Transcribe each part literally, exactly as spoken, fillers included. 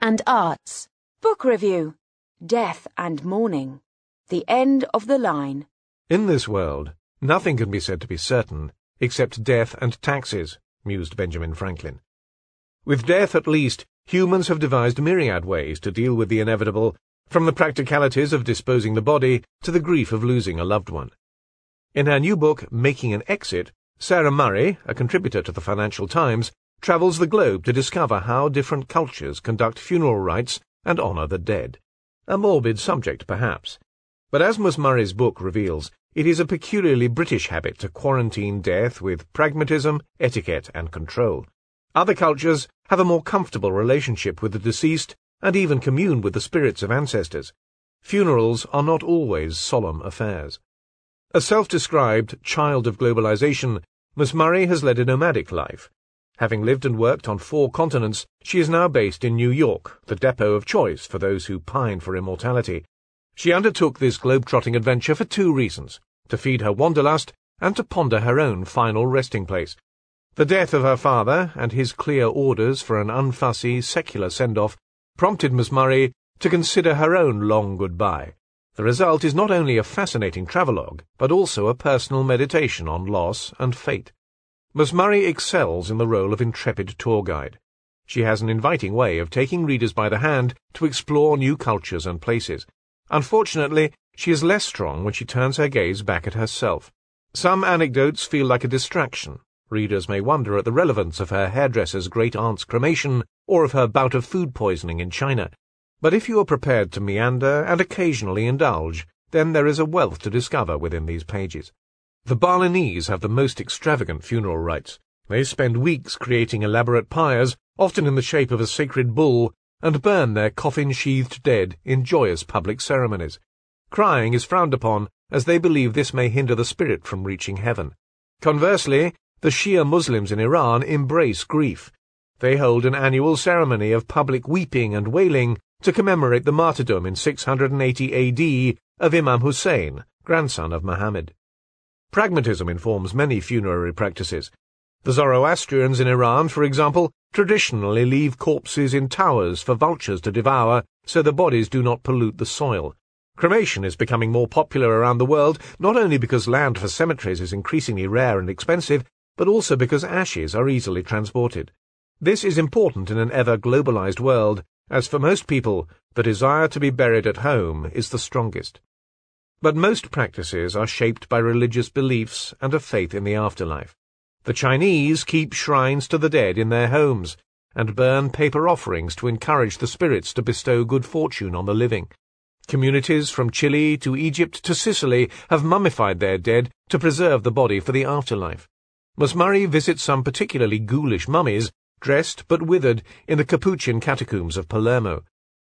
and Arts. Book Review. Death and Mourning. The End of the Line. In this world, nothing can be said to be certain except death and taxes, mused Benjamin Franklin. With death, at least, humans have devised myriad ways to deal with the inevitable, from the practicalities of disposing the body to the grief of losing a loved one. In her new book, Making an Exit, Sarah Murray, a contributor to the Financial Times, travels the globe to discover how different cultures conduct funeral rites and honour the dead. A morbid subject, perhaps. But as Miss Murray's book reveals, it is a peculiarly British habit to quarantine death with pragmatism, etiquette, and control. Other cultures have a more comfortable relationship with the deceased and even commune with the spirits of ancestors. Funerals are not always solemn affairs. A self-described child of globalization, Miss Murray has led a nomadic life. Having lived and worked on four continents, she is now based in New York, the depot of choice for those who pine for immortality. She undertook this globe-trotting adventure for two reasons: to feed her wanderlust and to ponder her own final resting place. The death of her father and his clear orders for an unfussy, secular send-off prompted Miss Murray to consider her own long goodbye. The result is not only a fascinating travelogue, but also a personal meditation on loss and fate. Miss Murray excels in the role of intrepid tour guide. She has an inviting way of taking readers by the hand to explore new cultures and places. Unfortunately, she is less strong when she turns her gaze back at herself. Some anecdotes feel like a distraction. Readers may wonder at the relevance of her hairdresser's great-aunt's cremation or of her bout of food poisoning in China. But if you are prepared to meander and occasionally indulge, then there is a wealth to discover within these pages. The Balinese have the most extravagant funeral rites. They spend weeks creating elaborate pyres, often in the shape of a sacred bull, and burn their coffin-sheathed dead in joyous public ceremonies. Crying is frowned upon, as they believe this may hinder the spirit from reaching heaven. Conversely, the Shia Muslims in Iran embrace grief. They hold an annual ceremony of public weeping and wailing to commemorate the martyrdom in six hundred eighty A D of Imam Hussein, grandson of Muhammad. Pragmatism informs many funerary practices. The Zoroastrians in Iran, for example, traditionally leave corpses in towers for vultures to devour so the bodies do not pollute the soil. Cremation is becoming more popular around the world, not only because land for cemeteries is increasingly rare and expensive, but also because ashes are easily transported. This is important in an ever-globalized world, as for most people, the desire to be buried at home is the strongest. But most practices are shaped by religious beliefs and a faith in the afterlife. The Chinese keep shrines to the dead in their homes, and burn paper offerings to encourage the spirits to bestow good fortune on the living. Communities from Chile to Egypt to Sicily have mummified their dead to preserve the body for the afterlife. Miss Murray visits some particularly ghoulish mummies, dressed but withered, in the Capuchin catacombs of Palermo.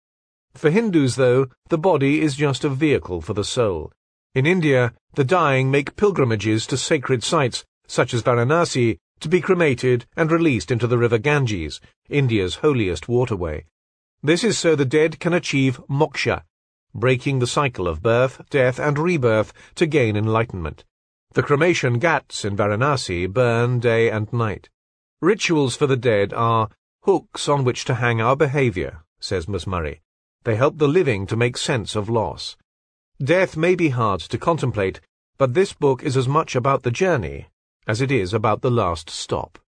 For Hindus, though, the body is just a vehicle for the soul. In India, the dying make pilgrimages to sacred sites, such as Varanasi, to be cremated and released into the river Ganges, India's holiest waterway. This is so the dead can achieve moksha, breaking the cycle of birth, death, and rebirth to gain enlightenment. The cremation ghats in Varanasi burn day and night. Rituals for the dead are hooks on which to hang our behaviour, says Miss Murray. They help the living to make sense of loss. Death may be hard to contemplate, but this book is as much about the journey as it is about the last stop.